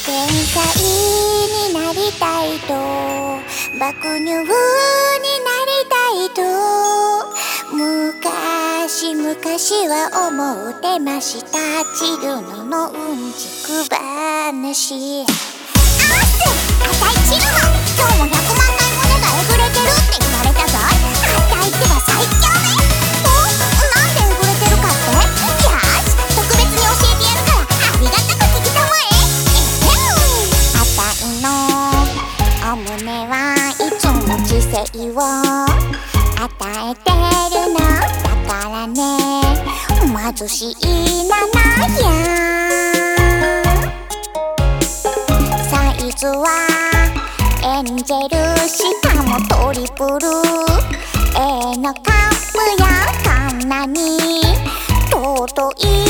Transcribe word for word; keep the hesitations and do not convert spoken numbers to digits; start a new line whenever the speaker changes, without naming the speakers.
天才になりたいと爆乳になりたいと昔々は思ってました。チルノのうんちく話。あっせあたいチルノ、今日もひゃくまんかい胸がえぐれてるって言われたぞ。あたいってば最強ね。お、なんでえぐれてるかって？よし特別に教えてやるからありがたく聞きたまえ。あたいのお胸はいつも知性を与えてるのだからね、貧しいななや。サイズはエンジェルしかもトリプル A のカップやこんなに尊い